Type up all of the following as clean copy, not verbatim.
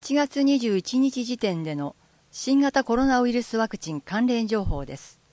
7月21日時点での新型コロナウイルスワクチン関連情報です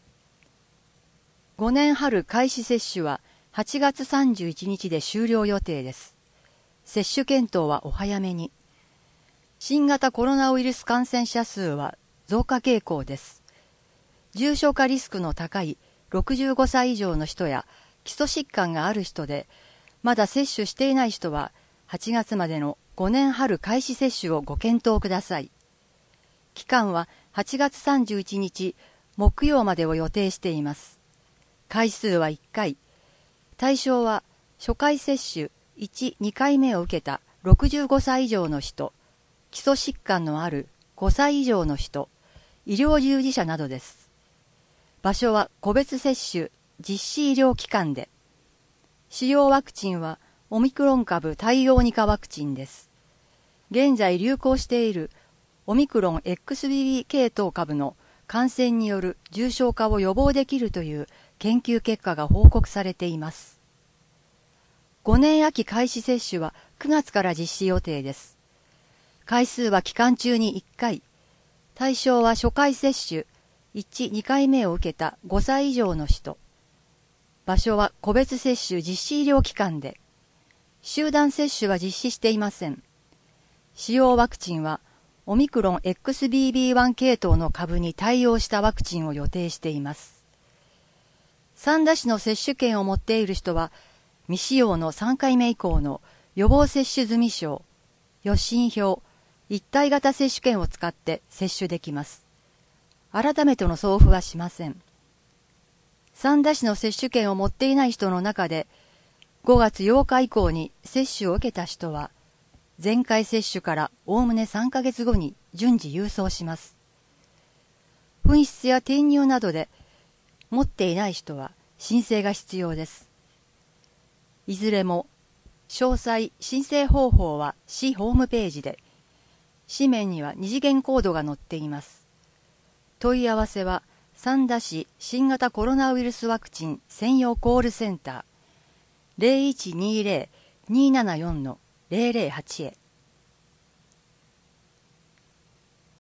。5年春開始接種は8月31日で終了予定です。接種検討はお早めに。新型コロナウイルス感染者数は増加傾向です。重症化リスクの高い65歳以上の人や基礎疾患がある人で、まだ接種していない人は8月までの5年春開始接種をご検討ください。期間は8月31日木曜までを予定しています。回数は1回。対象は初回接種1、2回目を受けた65歳以上の人、基礎疾患のある5歳以上の人、医療従事者などです。場所は個別接種実施医療機関で。使用ワクチンはオミクロン株対応2価ワクチンです。現在流行しているオミクロン XBB 系統株の感染による重症化を予防できるという研究結果が報告されています。5年秋開始接種は9月から実施予定です。回数は期間中に1回。対象は初回接種1、2回目を受けた5歳以上の人。場所は個別接種実施医療機関で。集団接種は実施していません。使用ワクチンはオミクロン XBB.1 系統の株に対応したワクチンを予定しています。3打種の接種券を持っている人は、未使用の3回目以降の予防接種済証、予診票、一体型接種券を使って接種できます。改めての送付はしません。3打種の接種券を持っていない人の中で、5月8日以降に接種を受けた人は、前回接種からおおむね3ヶ月後に順次郵送します。紛失や転入などで持っていない人は申請が必要です。いずれも詳細申請方法は市ホームページで、紙面には二次元コードが載っています。問い合わせは三田市新型コロナウイルスワクチン専用コールセンター 0120-274-008 へ。